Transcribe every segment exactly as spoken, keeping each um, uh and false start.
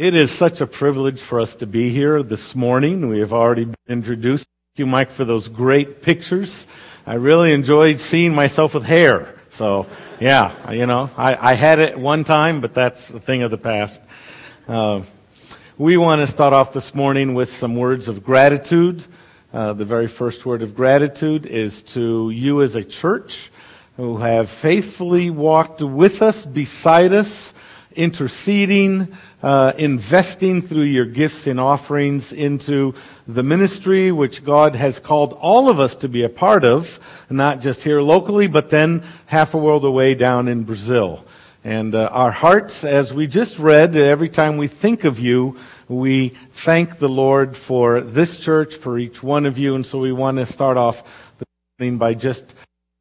It is such a privilege for us to be here this morning. We have already been introduced. Thank you, Mike, for those great pictures. I really enjoyed seeing myself with hair. So, yeah, you know, I, I had it one time, but that's the thing of the past. Uh, we want to start off this morning with some words of gratitude. Uh, the very first word of gratitude is to you as a church who have faithfully walked with us, beside us, interceding, uh, investing through your gifts and offerings into the ministry which God has called all of us to be a part of, not just here locally, but then half a world away down in Brazil. And uh, our hearts, as we just read, every time we think of you, we thank the Lord for this church, for each one of you. And so we want to start off the morning by just...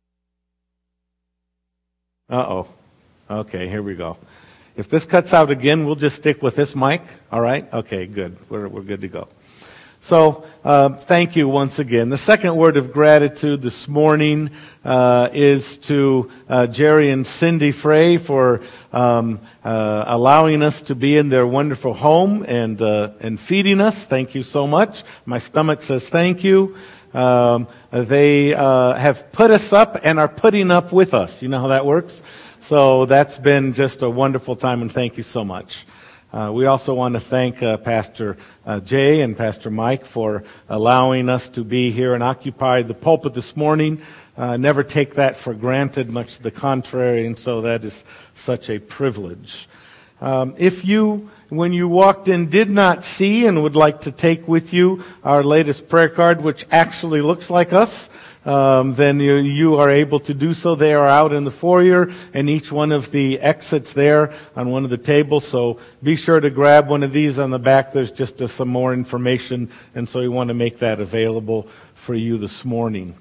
Uh-oh. Okay, here we go. If this cuts out again, we'll just stick with this mic. All right? Okay, good. We're we're good to go. So, uh, thank you once again. The second word of gratitude this morning uh, is to uh, Jerry and Cindy Frey for um, uh, allowing us to be in their wonderful home and uh, and feeding us. Thank you so much. My stomach says thank you. Um, they uh, have put us up and are putting up with us. You know how that works? So that's been just a wonderful time, and thank you so much. Uh, we also want to thank uh, Pastor uh, Jay and Pastor Mike for allowing us to be here and occupy the pulpit this morning. Uh, never take that for granted, much to the contrary, and so that is such a privilege. Um, if you, when you walked in, did not see and would like to take with you our latest prayer card, which actually looks like us, Um, then you, you are able to do so. They are out in the foyer and each one of the exits there on one of the tables. So be sure to grab one of these on the back. There's just uh, some more information, and so we want to make that available for you this morning.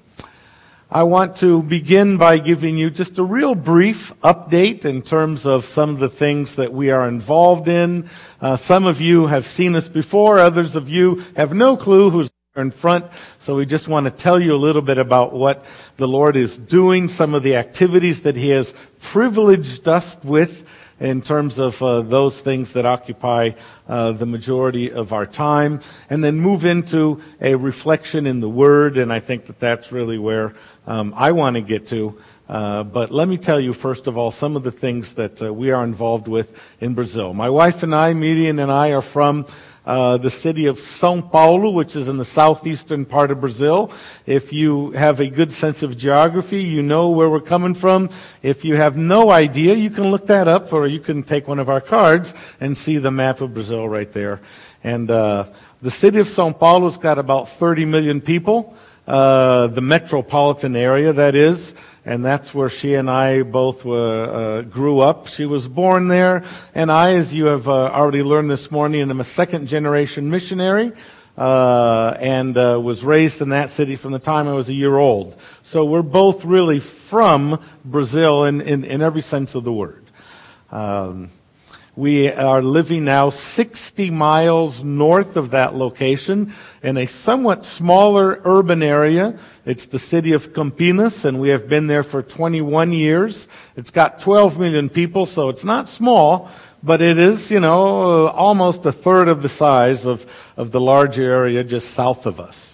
I want to begin by giving you just a real brief update in terms of some of the things that we are involved in. Uh, some of you have seen us before. Others of you have no clue who's in front, so we just want to tell you a little bit about what the Lord is doing, some of the activities that He has privileged us with in terms of uh, those things that occupy uh, the majority of our time, and then move into a reflection in the Word, and I think that that's really where um, I want to get to. Uh, but let me tell you, first of all, some of the things that uh, we are involved with in Brazil. My wife and I, Miriam and I, are from Uh, the city of São Paulo, which is in the southeastern part of Brazil. If you have a good sense of geography, you know where we're coming from. If you have no idea, you can look that up, or you can take one of our cards and see the map of Brazil right there. And uh, the city of São Paulo's got about thirty million people, uh, the metropolitan area, that is. And that's where she and I both uh, uh, grew up. She was born there, and I, as you have uh, already learned this morning, am a second-generation missionary, uh, and uh, was raised in that city from the time I was a year old. So we're both really from Brazil in, in, in every sense of the word. Um, We are living now sixty miles north of that location in a somewhat smaller urban area. It's the city of Campinas, and we have been there for twenty-one years. It's got twelve million people, so it's not small, but it is, you know, almost a third of the size of, of the large area just south of us.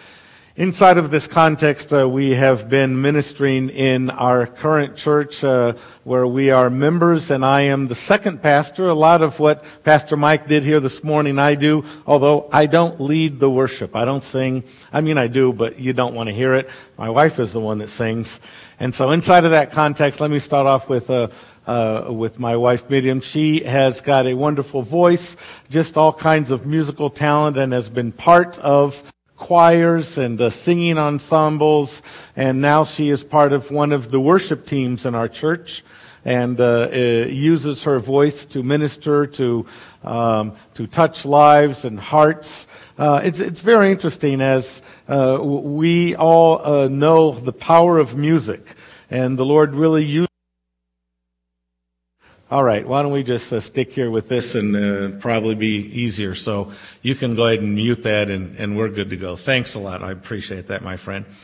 Inside of this context, uh, we have been ministering in our current church uh, where we are members, and I am the second pastor. A lot of what Pastor Mike did here this morning I do, although I don't lead the worship. I don't sing. I mean, I do, but you don't want to hear it. My wife is the one that sings. And so inside of that context, let me start off with uh, uh, with my wife, Miriam. She has got a wonderful voice, just all kinds of musical talent, and has been part of choirs and uh, singing ensembles, and now she is part of one of the worship teams in our church, and uh, uh, uses her voice to minister, to um, to touch lives and hearts. Uh, it's it's very interesting, as uh, we all uh, know the power of music, and the Lord really used. All right, why don't we just uh, stick here with this, and uh, probably be easier. So you can go ahead and mute that, and, and we're good to go. Thanks a lot. I appreciate that, my friend.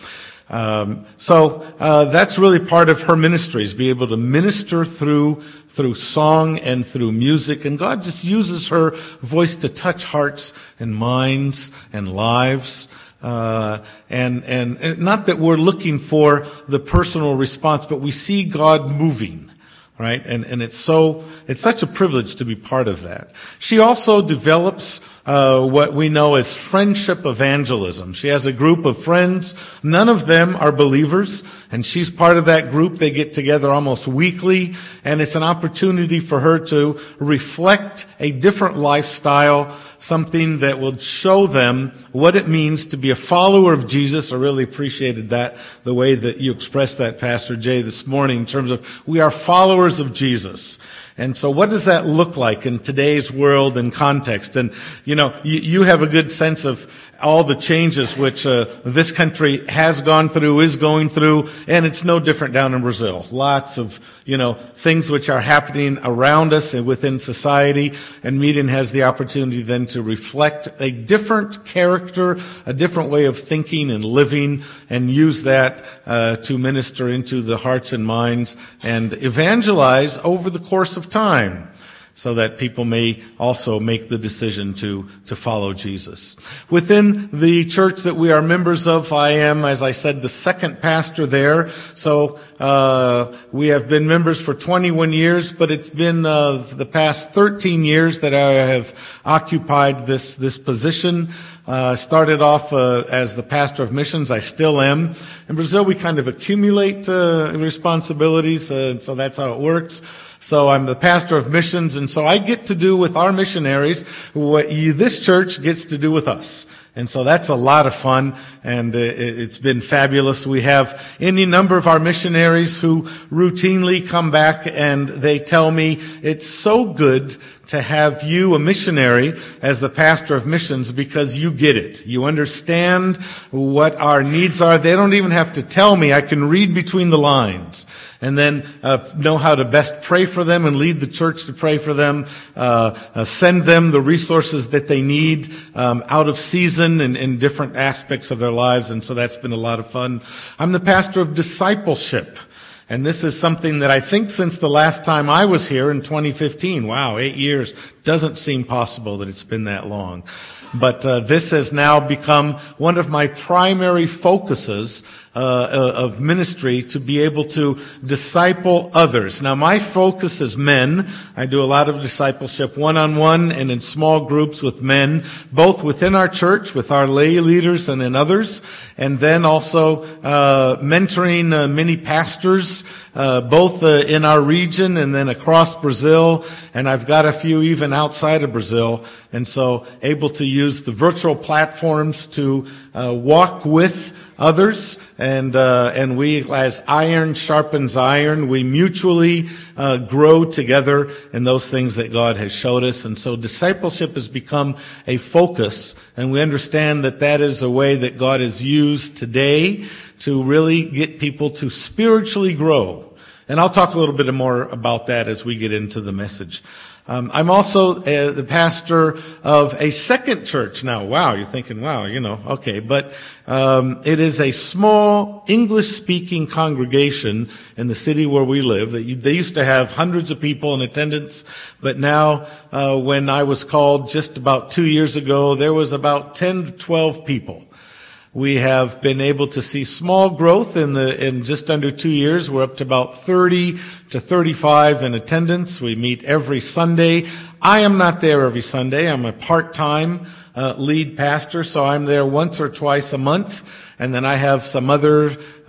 Um, so uh, that's really part of her ministry, is be able to minister through through song and through music. And God just uses her voice to touch hearts and minds and lives. Uh, and, and, and not that we're looking for the personal response, but we see God moving. Right? And, and it's so, it's such a privilege to be part of that. She also develops, uh, what we know as friendship evangelism. She has a group of friends. None of them are believers, and she's part of that group. They get together almost weekly, and it's an opportunity for her to reflect a different lifestyle, something that will show them what it means to be a follower of Jesus. I really appreciated that, the way that you expressed that, Pastor Jay, this morning, in terms of we are followers of Jesus. And so what does that look like in today's world and context? And, you know, you, you have a good sense of all the changes which uh, this country has gone through, is going through, and it's no different down in Brazil. Lots of, you know, things which are happening around us and within society, and Meeting has the opportunity then to reflect a different character, a different way of thinking and living, and use that uh, to minister into the hearts and minds and evangelize over the course of time, so that people may also make the decision to, to follow Jesus. Within the church that we are members of, I am, as I said, the second pastor there. So, uh, we have been members for twenty-one years, but it's been, uh, the past thirteen years that I have occupied this, this position. Uh, started off, uh, as the pastor of missions. I still am. In Brazil, we kind of accumulate, uh, responsibilities, uh, so that's how it works. So I'm the pastor of missions, and so I get to do with our missionaries what you, this church gets to do with us. And so that's a lot of fun, and it's been fabulous. We have any number of our missionaries who routinely come back and they tell me, it's so good to have you, a missionary, as the pastor of missions, because you get it. You understand what our needs are. They don't even have to tell me. I can read between the lines, and then uh, know how to best pray for them and lead the church to pray for them, uh, uh, send them the resources that they need um, out of season and in different aspects of their lives. And so that's been a lot of fun. I'm the pastor of discipleship. And this is something that I think since the last time I was here in twenty fifteen, wow, eight years, doesn't seem possible that it's been that long. But uh, this has now become one of my primary focuses uh, of ministry, to be able to disciple others. Now, my focus is men. I do a lot of discipleship one-on-one and in small groups with men, both within our church, with our lay leaders and in others, and then also uh, mentoring uh, many pastors, uh, both uh, in our region and then across Brazil, and I've got a few even outside of Brazil, and so able to use the virtual platforms to uh, walk with others, and uh, and we, as iron sharpens iron, we mutually uh, grow together in those things that God has showed us. And so discipleship has become a focus, and we understand that that is a way that God has used today to really get people to spiritually grow. And I'll talk a little bit more about that as we get into the message. Um, I'm also uh, the pastor of a second church now. Wow, you're thinking, wow, you know, okay. But um, it is a small English-speaking congregation in the city where we live. They used to have hundreds of people in attendance, but now, uh, when I was called just about two years ago, there was about ten to twelve people. We have been able to see small growth in the, in just under two years. We're up to about thirty to thirty-five in attendance. We meet every Sunday. I am not there every Sunday. I'm a part-time uh, lead pastor, so I'm there once or twice a month. And then I have some other uh,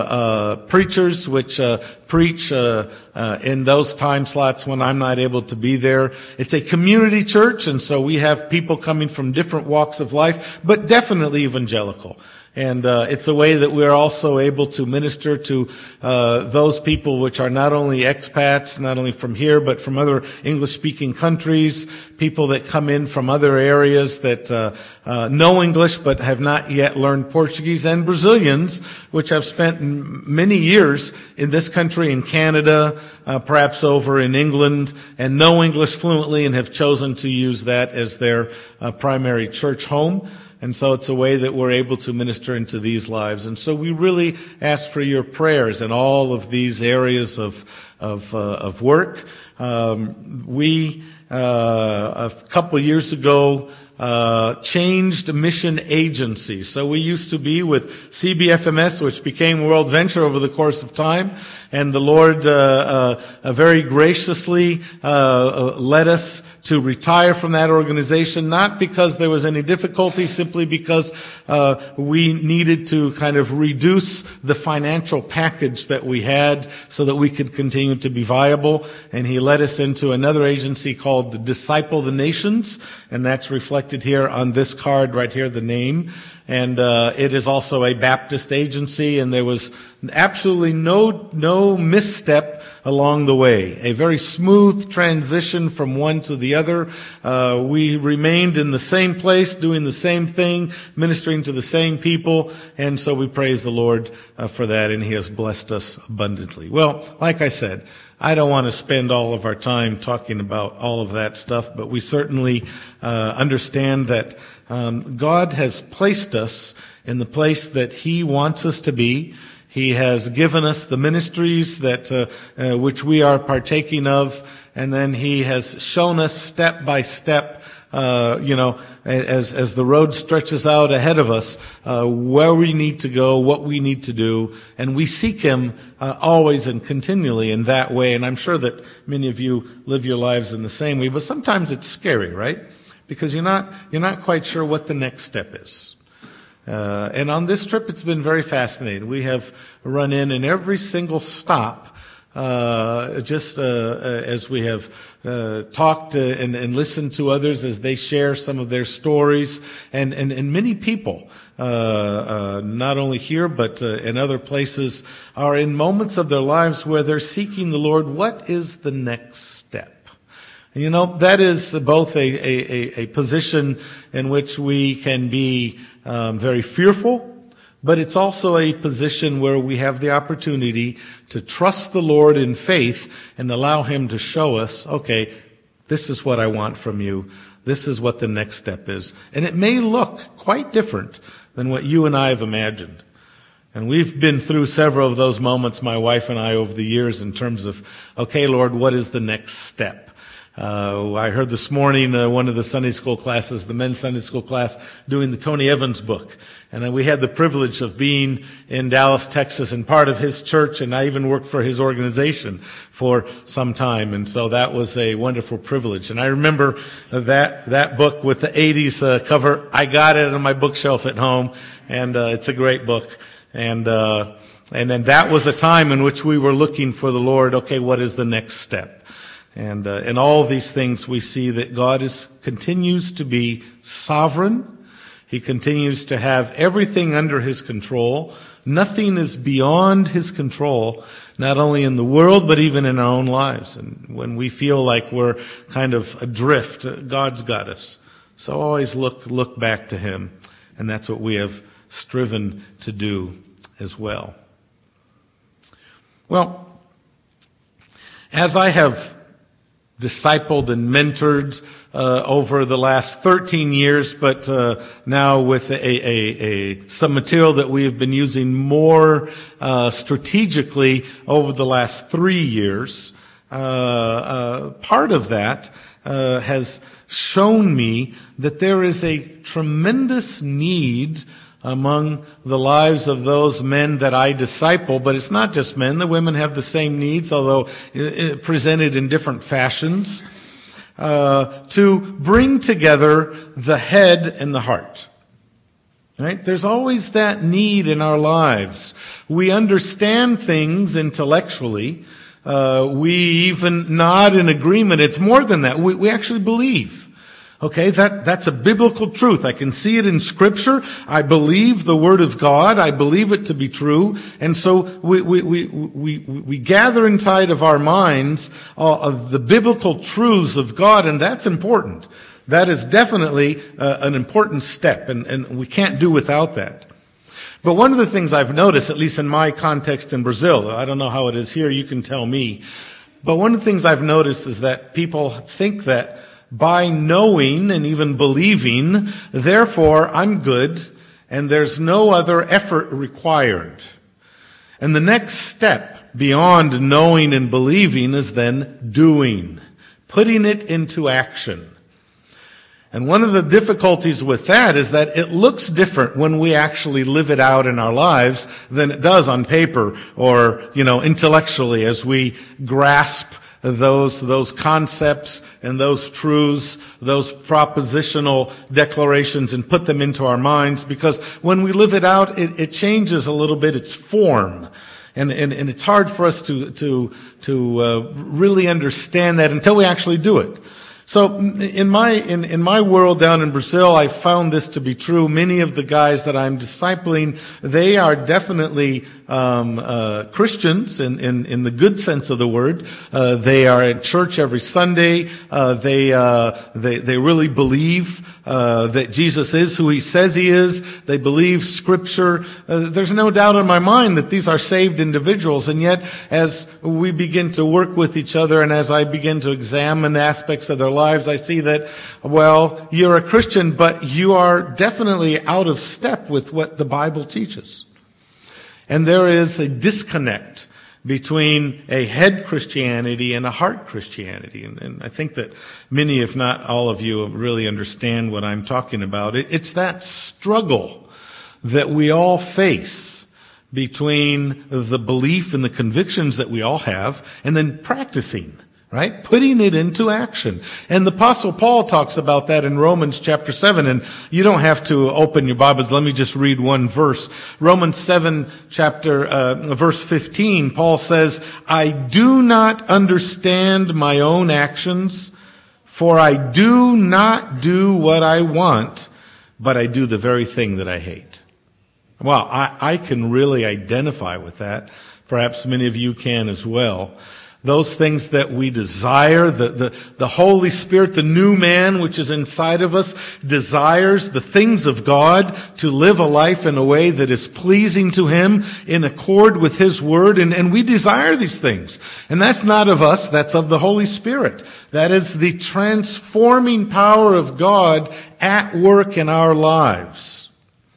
uh preachers which uh preach uh, uh in those time slots when I'm not able to be there. It's a community church, and so we have people coming from different walks of life, but definitely evangelical. And uh it's a way that we're also able to minister to uh those people which are not only expats, not only from here, but from other English-speaking countries, people that come in from other areas that uh, uh know English but have not yet learned Portuguese, and Brazilians which have spent many years in this country, in Canada, uh, perhaps over in England, and know English fluently and have chosen to use that as their uh, primary church home. And so it's a way that we're able to minister into these lives. And so we really ask for your prayers in all of these areas of of, uh, of work. Um, we, uh, a couple years ago, uh, changed mission agency. So we used to be with C B F M S, which became World Venture over the course of time. And the Lord uh, uh, uh, very graciously uh, uh, led us to retire from that organization, not because there was any difficulty, simply because uh, we needed to kind of reduce the financial package that we had so that we could continue to be viable. And He led us into another agency called the Disciple the Nations, and that's reflected here on this card right here, the name. And uh, it is also a Baptist agency, and there was absolutely no no misstep along the way. A very smooth transition from one to the other. Uh, we remained in the same place, doing the same thing, ministering to the same people, and so we praise the Lord uh, for that, and He has blessed us abundantly. Well, like I said, I don't want to spend all of our time talking about all of that stuff, but we certainly uh, understand that um, God has placed us in the place that He wants us to be. He has given us the ministries that uh, uh, which we are partaking of, and then He has shown us step by step, uh, you know, as as the road stretches out ahead of us, uh, where we need to go, what we need to do, and we seek Him uh, always and continually in that way. And I'm sure that many of you live your lives in the same way, but sometimes it's scary, right? Because you're not you're not quite sure what the next step is. Uh, and on this trip, it's been very fascinating. We have run in in every single stop, uh, just uh, uh, as we have uh, talked uh, and, and listened to others as they share some of their stories. And, and, and many people, uh, uh, not only here but uh, in other places, are in moments of their lives where they're seeking the Lord. What is the next step? You know, that is both a, a, a position in which we can be um, very fearful, but it's also a position where we have the opportunity to trust the Lord in faith and allow Him to show us, okay, this is what I want from you. This is what the next step is. And it may look quite different than what you and I have imagined. And we've been through several of those moments, my wife and I, over the years in terms of, okay, Lord, what is the next step? Uh, I heard this morning uh, one of the Sunday school classes, the men's Sunday school class, doing the Tony Evans book. And uh, we had the privilege of being in Dallas, Texas, and part of his church, and I even worked for his organization for some time. And so that was a wonderful privilege. And I remember uh, that that book with the eighties uh, cover. I got it on my bookshelf at home, and uh, it's a great book. And uh, and then that was a time in which we were looking for the Lord. Okay, what is the next step? And uh, in all these things, we see that God is continues to be sovereign. He continues to have everything under His control. Nothing is beyond His control, not only in the world, but even in our own lives. And when we feel like we're kind of adrift, God's got us. So always look look back to Him. And that's what we have striven to do as well. Well, as I have discipled and mentored uh, over the last thirteen years, but uh, now with a, a, a some material that we have been using more uh, strategically over the last three years. Uh, uh, part of that uh, has shown me that there is a tremendous need among the lives of those men that I disciple, but it's not just men. The women have the same needs, although presented in different fashions, uh, to bring together the head and the heart. Right? There's always that need in our lives. We understand things intellectually. Uh, we even nod in agreement. It's more than that. We, we actually believe. Okay, that, that's a biblical truth. I can see it in Scripture. I believe the Word of God. I believe it to be true. And so we, we, we, we, we gather inside of our minds uh, of the biblical truths of God, and that's important. That is definitely uh, an important step, and, and we can't do without that. But one of the things I've noticed, at least in my context in Brazil, I don't know how it is here, you can tell me, but one of the things I've noticed is that people think that by knowing and even believing, therefore I'm good, and there's no other effort required. And the next step beyond knowing and believing is then doing, putting it into action. And one of the difficulties with that is that it looks different when we actually live it out in our lives than it does on paper or, you know, intellectually as we grasp those, those concepts and those truths, those propositional declarations and put them into our minds. Because when we live it out, it, it changes a little bit its form. And, and, and it's hard for us to, to, to uh, really understand that until we actually do it. So in my, in, in my world down in Brazil, I found this to be true. Many of the guys that I'm discipling, they are definitely um, uh, Christians in, in, in the good sense of the word. Uh, they are at church every Sunday. Uh, they, uh, they, they really believe uh, that Jesus is who he says he is. They believe Scripture. Uh, there's no doubt in my mind that these are saved individuals. And yet, as we begin to work with each other and as I begin to examine aspects of their lives, I see that, well, you're a Christian, but you are definitely out of step with what the Bible teaches. And there is a disconnect between a head Christianity and a heart Christianity. And, and I think that many, if not all of you, really understand what I'm talking about. It, it's that struggle that we all face between the belief and the convictions that we all have and then practicing. Right? Putting it into action. And the Apostle Paul talks about that in Romans chapter seven. And you don't have to open your Bibles. Let me just read one verse. Romans seven chapter, uh, verse fifteen, Paul says, I do not understand my own actions, for I do not do what I want, but I do the very thing that I hate. Well, I, I can really identify with that. Perhaps many of you can as well. Those things that we desire, the, the, the Holy Spirit, the new man which is inside of us, desires the things of God, to live a life in a way that is pleasing to Him, in accord with His Word, and, and we desire these things. And that's not of us, that's of the Holy Spirit. That is the transforming power of God at work in our lives.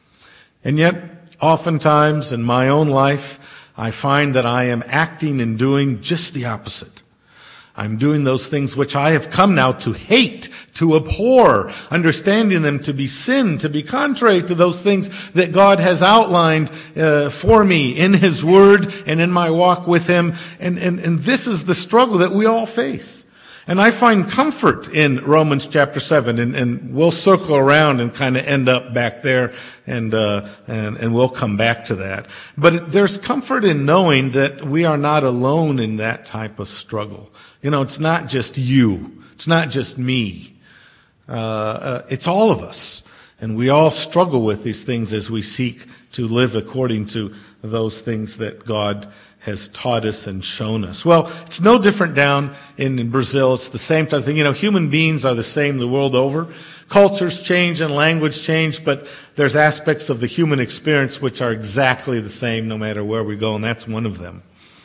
And yet, oftentimes in my own life, I find that I am acting and doing just the opposite. I'm doing those things which I have come now to hate, to abhor, understanding them to be sin, to be contrary to those things that God has outlined uh, for me in His Word and in my walk with Him. And, and, and this is the struggle that we all face. And I find comfort in Romans chapter seven, and, and we'll circle around and kind of end up back there, and, uh, and, and we'll come back to that. But there's comfort in knowing that we are not alone in that type of struggle. You know, it's not just you. It's not just me. Uh, uh, it's all of us. And we all struggle with these things as we seek to live according to those things that God has taught us and shown us. Well, it's no different down in, in Brazil. It's the same type of thing. You know, human beings are the same the world over. Cultures change and language change, but there's aspects of the human experience which are exactly the same no matter where we go, and that's one of them.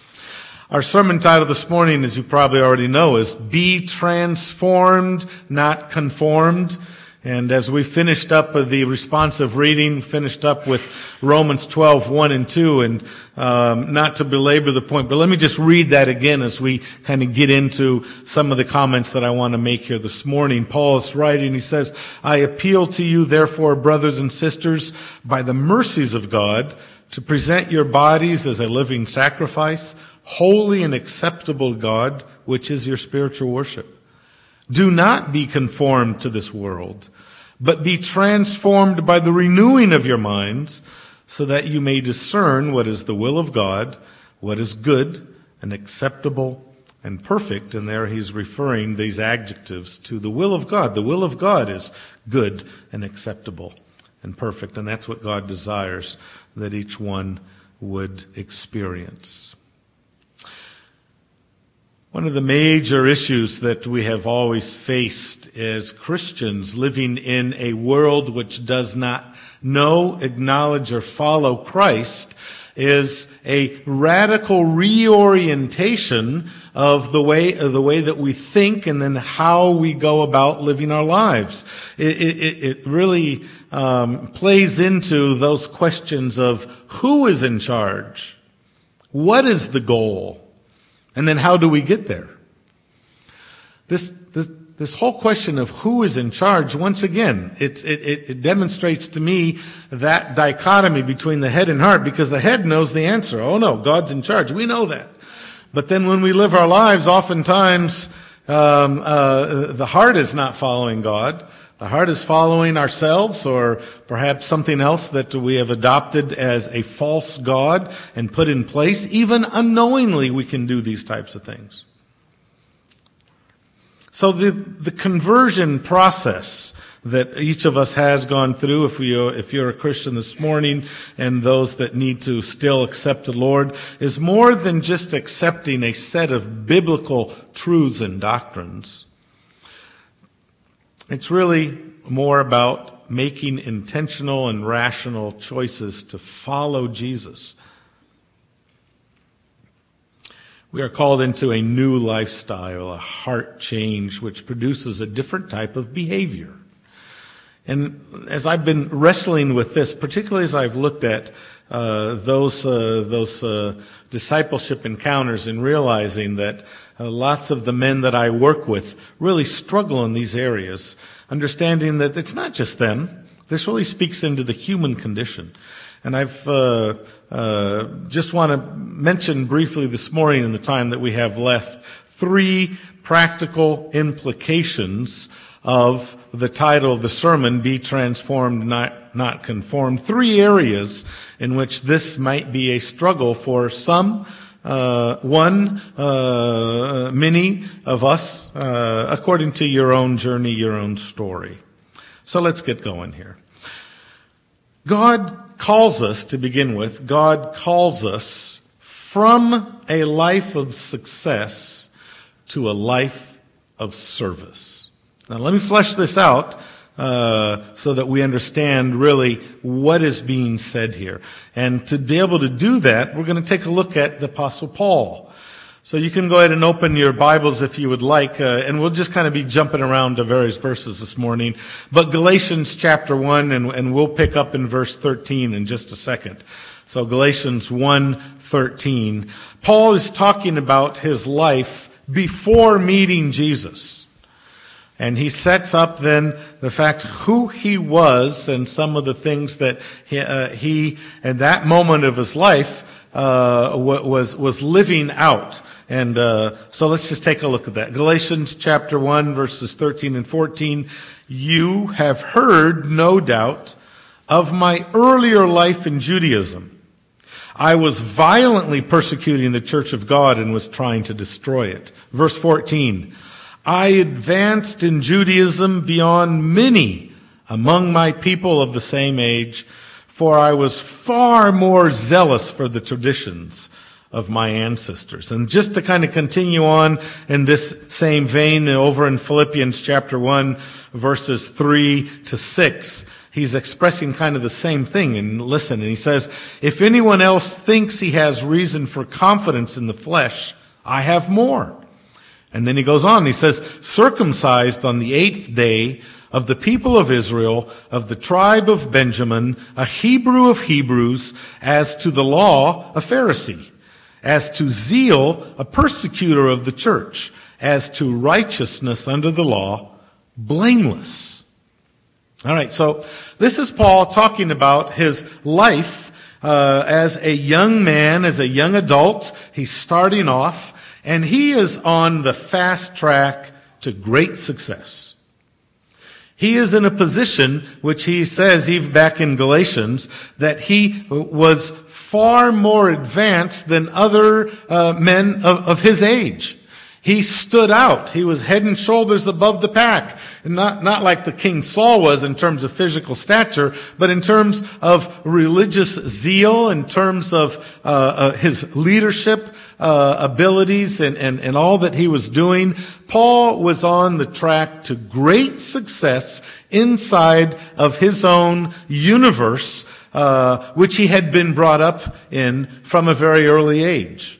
Our sermon title this morning, as you probably already know, is Be Transformed, Not Conformed. And as we finished up the responsive reading, finished up with Romans twelve, one and two, and um, not to belabor the point, but let me just read that again as we kind of get into some of the comments that I want to make here this morning. Paul is writing, he says, I appeal to you, therefore, brothers and sisters, by the mercies of God, to present your bodies as a living sacrifice, holy and acceptable to God, which is your spiritual worship. Do not be conformed to this world, but be transformed by the renewing of your minds, so that you may discern what is the will of God, what is good and acceptable and perfect. And there he's referring these adjectives to the will of God. The will of God is good and acceptable and perfect, and that's what God desires that each one would experience. One of the major issues that we have always faced as Christians living in a world which does not know, acknowledge, or follow Christ is a radical reorientation of the way of the way that we think and then how we go about living our lives. It, it, it really um, plays into those questions of who is in charge, what is the goal, and then how do we get there? This this. This whole question of who is in charge, once again, it, it, it demonstrates to me that dichotomy between the head and heart, because the head knows the answer. Oh no, God's in charge. We know that. But then when we live our lives, oftentimes um, uh, the heart is not following God. The heart is following ourselves, or perhaps something else that we have adopted as a false God and put in place. Even unknowingly, we can do these types of things. So the, the conversion process that each of us has gone through, if, we, if you're a Christian this morning, and those that need to still accept the Lord, is more than just accepting a set of biblical truths and doctrines. It's really more about making intentional and rational choices to follow Jesus. We are called into a new lifestyle, a heart change, which produces a different type of behavior. And as I've been wrestling with this, particularly as I've looked at uh, those uh, those uh, discipleship encounters, and realizing that uh, lots of the men that I work with really struggle in these areas, understanding that it's not just them. This really speaks into the human condition. And I've uh, uh, just want to mention briefly this morning, in the time that we have left, three practical implications of the title of the sermon, Be Transformed, Not, Not Conformed. Three areas in which this might be a struggle for some, uh, one, uh, many of us, uh, according to your own journey, your own story. So let's get going here. God calls us, to begin with, God calls us from a life of success to a life of service. Now let me flesh this out uh, so that we understand really what is being said here. And to be able to do that, we're going to take a look at the Apostle Paul. So you can go ahead and open your Bibles if you would like, uh, and we'll just kind of be jumping around to various verses this morning. But Galatians chapter one, and, and we'll pick up in verse thirteen in just a second. So Galatians one thirteen. Paul is talking about his life before meeting Jesus. And he sets up then the fact who he was and some of the things that he, uh, he at that moment of his life, uh, was, was living out. And uh, so let's just take a look at that. Galatians chapter one, verses thirteen and fourteen. You have heard, no doubt, of my earlier life in Judaism. I was violently persecuting the church of God and was trying to destroy it. Verse fourteen. I advanced in Judaism beyond many among my people of the same age, for I was far more zealous for the traditions of my ancestors. And just to kind of continue on in this same vein, over in Philippians chapter one, verses three to six, he's expressing kind of the same thing. And listen, and he says, if anyone else thinks he has reason for confidence in the flesh, I have more. And then he goes on, he says, circumcised on the eighth day of the people of Israel, of the tribe of Benjamin, a Hebrew of Hebrews, as to the law, a Pharisee, as to zeal, a persecutor of the church, as to righteousness under the law, blameless. All right, so this is Paul talking about his life uh, as a young man, as a young adult. He's starting off, and he is on the fast track to great success. He is in a position which he says, even back in Galatians, that he was far more advanced than other uh, men of, of his age. He stood out. He was head and shoulders above the pack. And not, not like the King Saul was in terms of physical stature, but in terms of religious zeal, in terms of uh, uh, his leadership uh, abilities and, and, and all that he was doing. Paul was on the track to great success inside of his own universe, uh, which he had been brought up in from a very early age.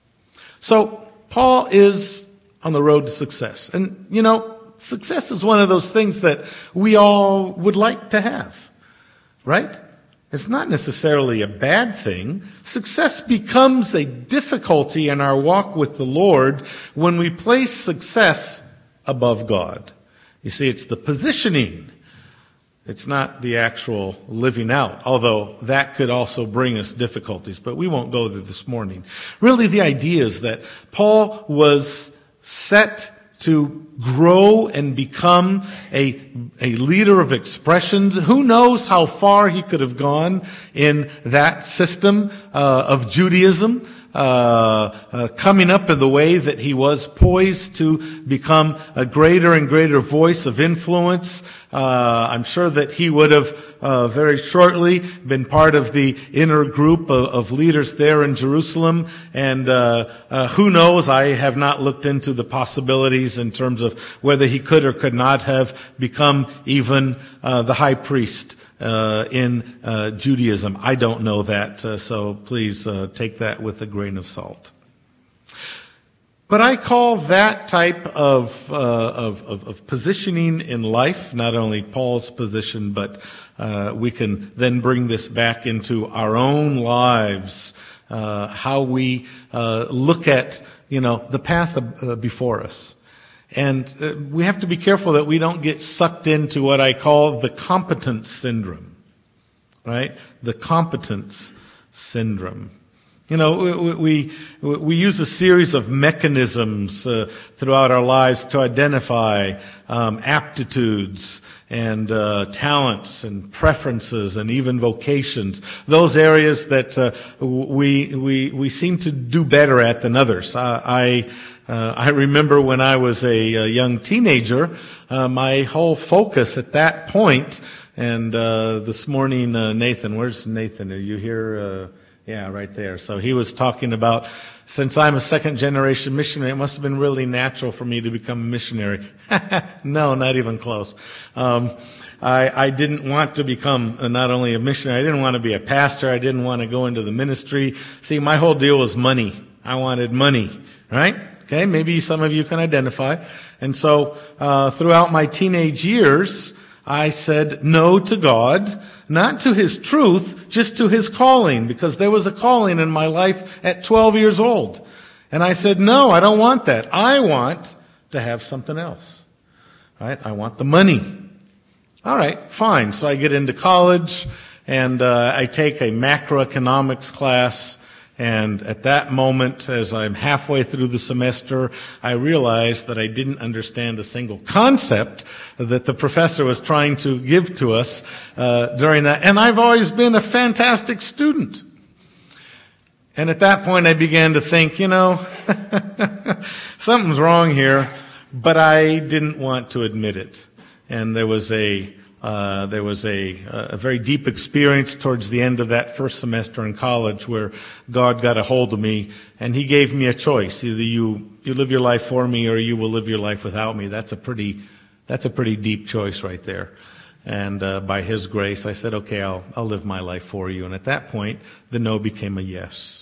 So Paul is on the road to success. And, you know, success is one of those things that we all would like to have, right? It's not necessarily a bad thing. Success becomes a difficulty in our walk with the Lord when we place success above God. You see, it's the positioning. It's not the actual living out, although that could also bring us difficulties, but we won't go there this morning. Really, the idea is that Paul was set to grow and become a, a leader of expressions. Who knows how far he could have gone in that system uh, of Judaism, uh, uh, coming up in the way that he was poised to become a greater and greater voice of influence. Uh, I'm sure that he would have uh, very shortly been part of the inner group of, of leaders there in Jerusalem. And uh, uh, who knows, I have not looked into the possibilities in terms of whether he could or could not have become even uh, the high priest uh, in uh, Judaism. I don't know that, uh, so please uh, take that with a grain of salt. But I call that type of, uh, of, of, of positioning in life, not only Paul's position, but uh, we can then bring this back into our own lives, uh, how we uh, look at, you know, the path uh, before us. And uh, we have to be careful that we don't get sucked into what I call the competence syndrome, right? The competence syndrome. You know, we, we, we use a series of mechanisms uh, throughout our lives to identify um, aptitudes and uh, talents and preferences and even vocations, those areas that uh, we, we, we seem to do better at than others. I, I Uh, I remember when I was a, a young teenager, uh, my whole focus at that point, and uh, this morning, uh, Nathan, where's Nathan? Are you here? Uh, yeah, right there. So he was talking about, since I'm a second generation missionary, it must have been really natural for me to become a missionary. No, not even close. Um, I, I didn't want to become not only a missionary, I didn't want to be a pastor, I didn't want to go into the ministry. See, my whole deal was money. I wanted money, right? Okay, maybe some of you can identify. And so uh throughout my teenage years, I said no to God, not to His truth, just to His calling, because there was a calling in my life at twelve years old. And I said, no, I don't want that. I want to have something else. Right? I want the money. All right, fine. So I get into college, and uh I take a macroeconomics class. And at that moment, as I'm halfway through the semester, I realized that I didn't understand a single concept that the professor was trying to give to us uh, during that. And I've always been a fantastic student. And at that point, I began to think, you know, something's wrong here, but I didn't want to admit it. And there was a Uh, there was a, a very deep experience towards the end of that first semester in college where God got a hold of me, and He gave me a choice. Either you, you live your life for me, or you will live your life without me. That's a pretty, that's a pretty deep choice right there. And uh, by His grace, I said, okay, I'll, I'll live my life for you. And at that point, the no became a yes.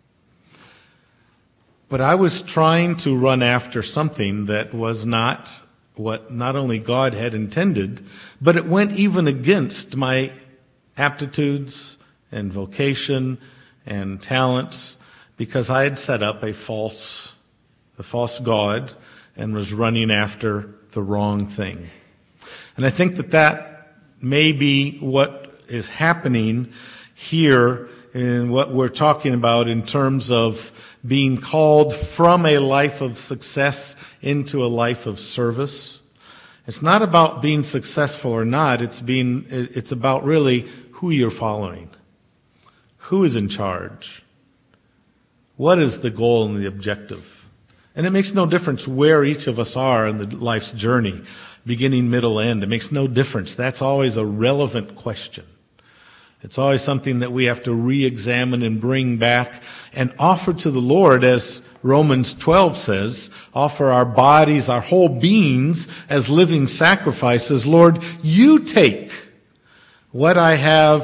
But I was trying to run after something that was not what not only God had intended, but it went even against my aptitudes and vocation and talents, because I had set up a false, a false God and was running after the wrong thing. And I think that that may be what is happening here in what we're talking about in terms of being called from a life of success into a life of service. It's not about being successful or not. It's being, it's about really who you're following. Who is in charge? What is the goal and the objective? And it makes no difference where each of us are in the life's journey, beginning, middle, end. It makes no difference. That's always a relevant question. It's always something that we have to re-examine and bring back and offer to the Lord, as Romans twelve says, offer our bodies, our whole beings as living sacrifices. Lord, you take what I have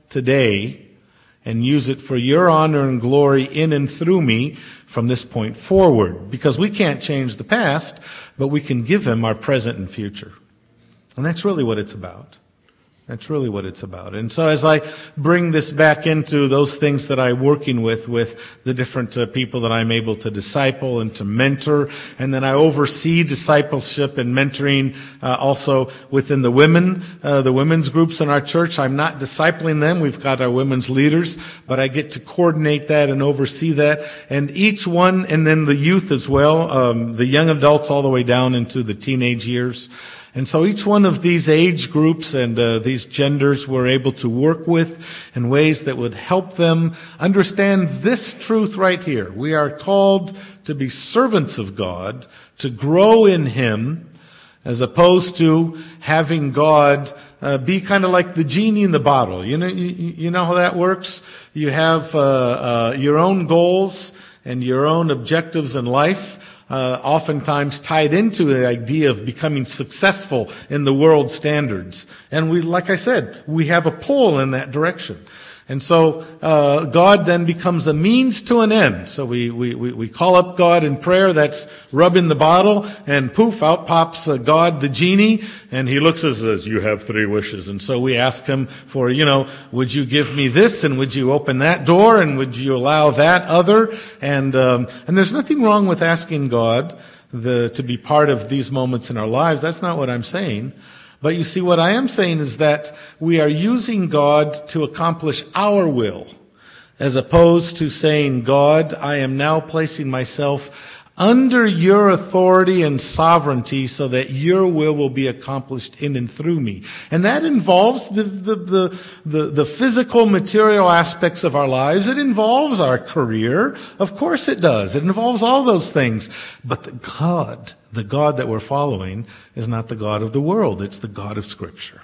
today and use it for your honor and glory in and through me from this point forward. Because we can't change the past, but we can give him our present and future. And that's really what it's about. That's really what it's about. And so as I bring this back into those things that I'm working with, with the different uh, people that I'm able to disciple and to mentor, and then I oversee discipleship and mentoring uh, also within the women, uh, the women's groups in our church. I'm not discipling them. We've got our women's leaders, but I get to coordinate that and oversee that. And each one, and then the youth as well, um, the young adults all the way down into the teenage years. And so each one of these age groups and uh, these genders we're able to work with in ways that would help them understand this truth right here. We are called to be servants of God, to grow in him, as opposed to having God uh, be kind of like the genie in the bottle. You know, you, you know how that works? You have uh, uh, your own goals and your own objectives in life. Uh, oftentimes tied into the idea of becoming successful in the world standards. And we, like I said, we have a pull in that direction. And so uh, God then becomes a means to an end. So we, we, we call up God in prayer, that's rubbing the bottle, and poof, out pops uh, God, the genie, and he looks at us and says, you have three wishes. And so we ask him for, you know, would you give me this, and would you open that door, and would you allow that other? And um, and there's nothing wrong with asking God the, to be part of these moments in our lives. That's not what I'm saying. But you see, what I am saying is that we are using God to accomplish our will, as opposed to saying, God, I am now placing myself under your authority and sovereignty so that your will will be accomplished in and through me. And that involves the, the, the, the, the physical, material aspects of our lives. It involves our career. Of course it does. It involves all those things. But the God, the God that we're following is not the God of the world. It's the God of Scripture.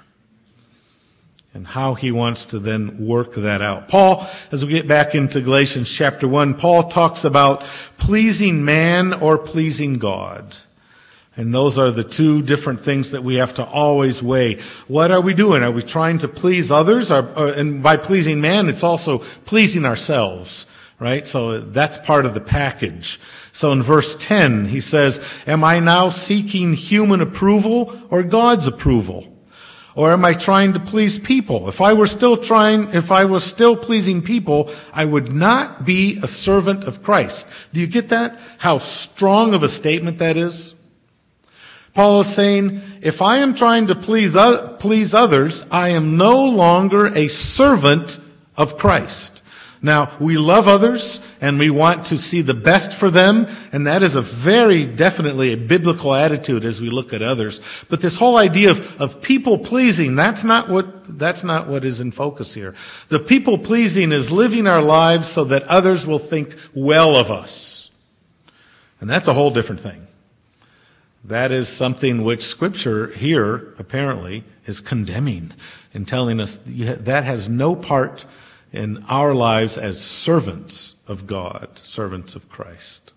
And how he wants to then work that out. Paul, as we get back into Galatians chapter one, Paul talks about pleasing man or pleasing God. And those are the two different things that we have to always weigh. What are we doing? Are we trying to please others? Or, or, and by pleasing man, it's also pleasing ourselves, right? So that's part of the package. So in verse ten, he says, am I now seeking human approval or God's approval? Or am I trying to please people? If I were still trying, if I was still pleasing people, I would not be a servant of Christ. Do you get that? How strong of a statement that is? Paul is saying, if I am trying to please, uh, please others, I am no longer a servant of Christ. Now, we love others and we want to see the best for them, and that is a very definitely a biblical attitude as we look at others. But this whole idea of, of people pleasing, that's not what, that's not what is in focus here. The people pleasing is living our lives so that others will think well of us. And that's a whole different thing. That is something which Scripture here, apparently, is condemning and telling us that has no part in our lives as servants of God, servants of Christ.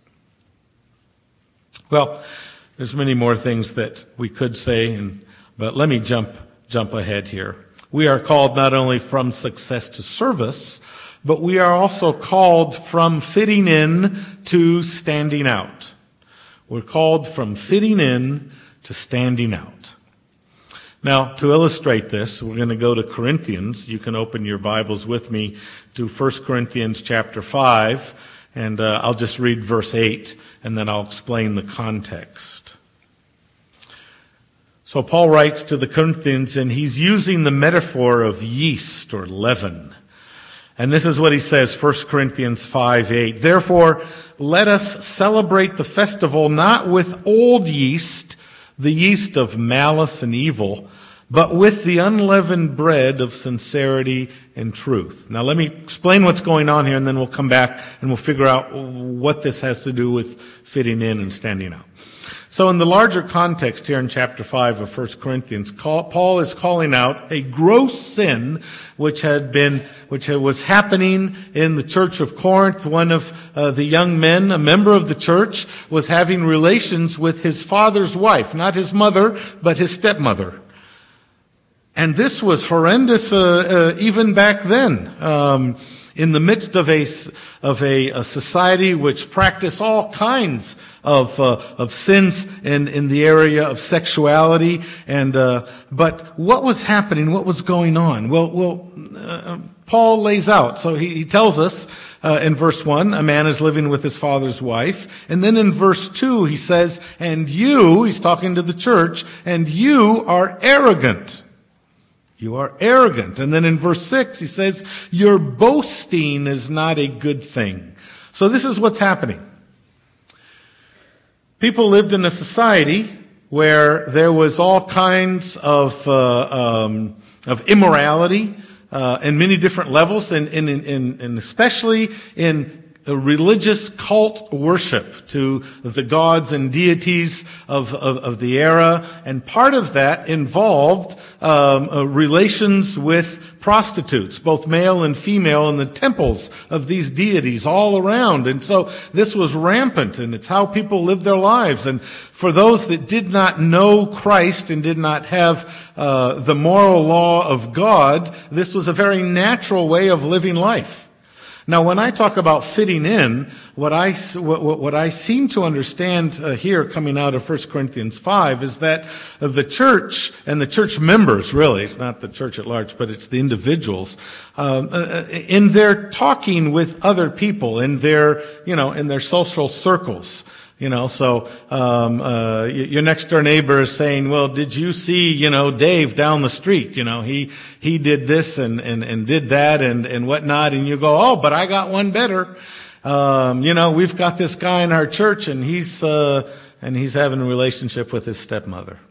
Well, there's many more things that we could say, and, but let me jump jump ahead here. We are called not only from success to service, but we are also called from fitting in to standing out. We're called from fitting in to standing out. Now, to illustrate this, we're going to go to Corinthians. You can open your Bibles with me to First Corinthians chapter five, and uh, I'll just read verse eight, and then I'll explain the context. So Paul writes to the Corinthians, and he's using the metaphor of yeast or leaven. And this is what he says, First Corinthians five eight. Therefore, let us celebrate the festival not with old yeast, the yeast of malice and evil, but with the unleavened bread of sincerity and truth. Now let me explain what's going on here, and then we'll come back and we'll figure out what this has to do with fitting in and standing out. So in the larger context here in chapter five of First Corinthians, Paul is calling out a gross sin which had been, which was happening in the church of Corinth. One of uh, the young men, a member of the church, was having relations with his father's wife, not his mother, but his stepmother. And this was horrendous uh, uh, even back then. Um, in the midst of a of a, a society which practiced all kinds of uh, of sins in in the area of sexuality, and uh, but what was happening? What was going on? Well, well, uh, Paul lays out. So he, he tells us uh, in verse one, a man is living with his father's wife, and then in verse two he says, "And you," he's talking to the church, "and you are arrogant." You are arrogant. And then in verse six, he says, your boasting is not a good thing. So this is what's happening. People lived in a society where there was all kinds of, uh, um, of immorality, uh, in many different levels, and, and, and, and especially in a religious cult worship to the gods and deities of, of, of the era. And part of that involved um, uh, relations with prostitutes, both male and female, in the temples of these deities all around. And so this was rampant, and it's how people lived their lives. And for those that did not know Christ and did not have uh, the moral law of God, this was a very natural way of living life. Now, when I talk about fitting in, what I, what, what I seem to understand uh, here coming out of First Corinthians five is that the church and the church members, really, it's not the church at large, but it's the individuals, um, uh, in their talking with other people, in their, you know, in their social circles. You know, so um uh your next door neighbor is saying, well, did you see, you know, Dave down the street? You know, he he did this and and and did that and and whatnot, and you go, oh, but I got one better. Um, you know, we've got this guy in our church, and he's uh and he's having a relationship with his stepmother.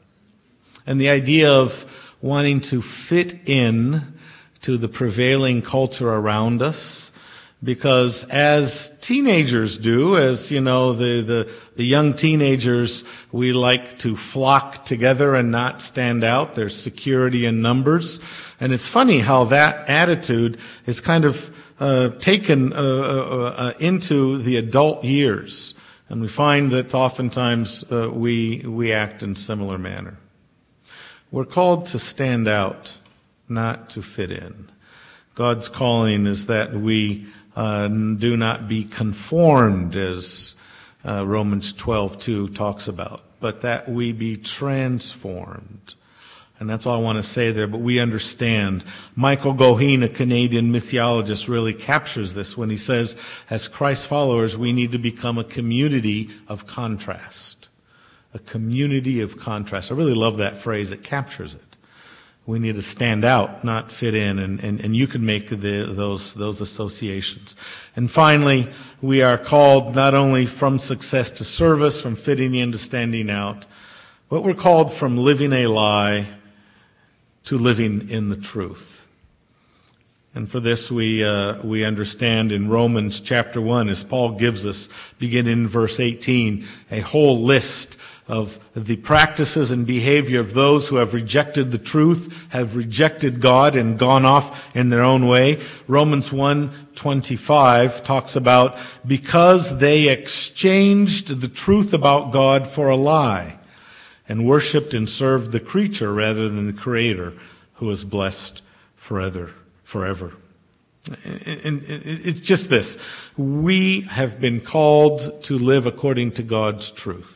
And the idea of wanting to fit in to the prevailing culture around us, because as teenagers do, as, you know, the, the, the young teenagers, we like to flock together and not stand out. There's security in numbers. And it's funny how that attitude is kind of uh, taken uh, uh, uh, into the adult years. And we find that oftentimes uh, we, we act in similar manner. We're called to stand out, not to fit in. God's calling is that we Uh, do not be conformed, as uh, Romans twelve two talks about, but that we be transformed. And that's all I want to say there, but we understand. Michael Goheen, a Canadian missiologist, really captures this when he says, as Christ followers, we need to become a community of contrast. A community of contrast. I really love that phrase. It captures it. We need to stand out, not fit in, and, and, and you can make the, those, those associations. And finally, we are called not only from success to service, from fitting in to standing out, but we're called from living a lie to living in the truth. And for this we, uh, we understand in Romans chapter one, as Paul gives us, beginning in verse eighteen, a whole list of the practices and behavior of those who have rejected the truth, have rejected God and gone off in their own way. Romans one twenty-five talks about, because they exchanged the truth about God for a lie and worshipped and served the creature rather than the Creator, who is blessed forever. forever. And it's just this. We have been called to live according to God's truth.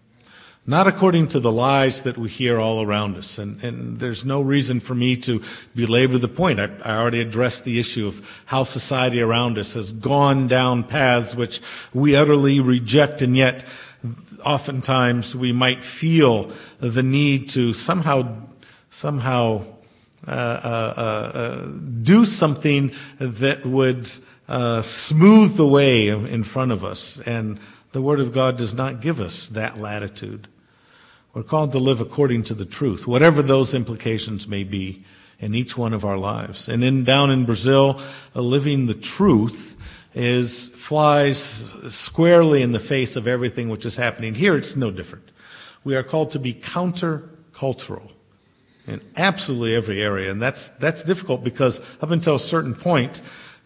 Not according to the lies that we hear all around us. And, and there's no reason for me to belabor the point. I, I already addressed the issue of how society around us has gone down paths which we utterly reject, and yet oftentimes we might feel the need to somehow, somehow uh, uh, uh, do something that would uh, smooth the way in front of us. And the Word of God does not give us that latitude. We're called to live according to the truth, whatever those implications may be in each one of our lives. And in down in Brazil, uh, living the truth is flies squarely in the face of everything which is happening. Here it's no different. We are called to be countercultural in absolutely every area. And that's that's difficult because up until a certain point,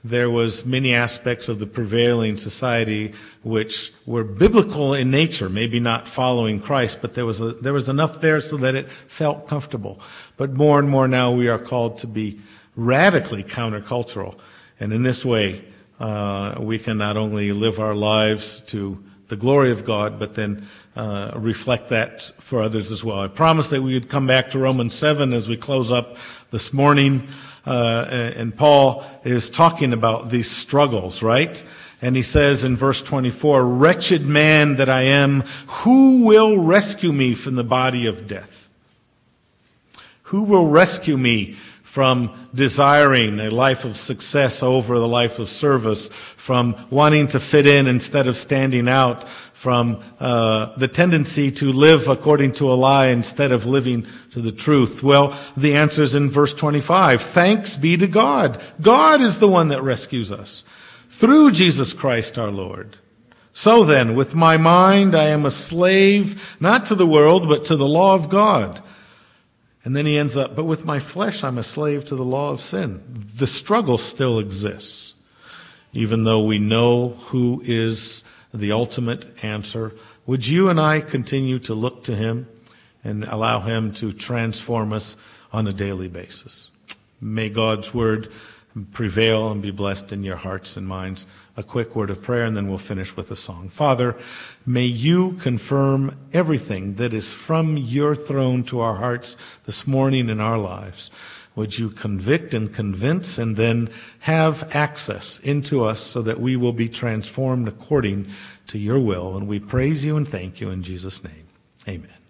there was many aspects of the prevailing society which were biblical in nature, maybe not following Christ, but there was a, there was enough there so that it felt comfortable. But more and more now we are called to be radically countercultural. And in this way, uh, we can not only live our lives to the glory of God, but then uh, reflect that for others as well. I promised that we would come back to Romans seven as we close up this morning. Uh, and Paul is talking about these struggles, right? And he says in verse twenty-four, "Wretched man that I am, who will rescue me from the body of death?" Who will rescue me from desiring a life of success over the life of service, from wanting to fit in instead of standing out, from uh, the tendency to live according to a lie instead of living to the truth? Well, the answer is in verse twenty-five. Thanks be to God. God is the one that rescues us through Jesus Christ our Lord. So then, with my mind I am a slave, not to the world, but to the law of God. And then he ends up, but with my flesh I'm a slave to the law of sin. The struggle still exists. Even though we know who is the ultimate answer, would you and I continue to look to him and allow him to transform us on a daily basis? May God's word prevail and be blessed in your hearts and minds. A quick word of prayer, and then we'll finish with a song. Father, may you confirm everything that is from your throne to our hearts this morning in our lives. Would you convict and convince and then have access into us so that we will be transformed according to your will. And we praise you and thank you in Jesus' name. Amen.